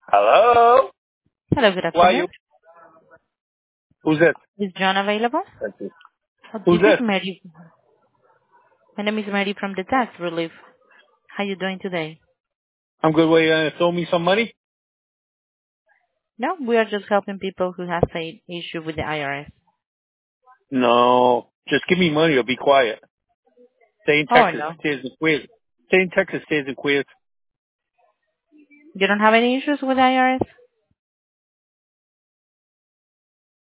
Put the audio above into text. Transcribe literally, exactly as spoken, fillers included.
Hello? Hello, good Why afternoon. you? Who's this? Is John available? That's it. Oh, Who's this is this? Mary. My name is Mary from the Tax Relief. How you doing today? I'm good. Wait, you gonna throw me some money? No, we are just helping people who have an issue with the I R S. No. Just give me money or be quiet. Stay in Oh, Texas. no. Stays in Queens. Stay in Texas. Stays in Queens. You don't have any issues with the I R S?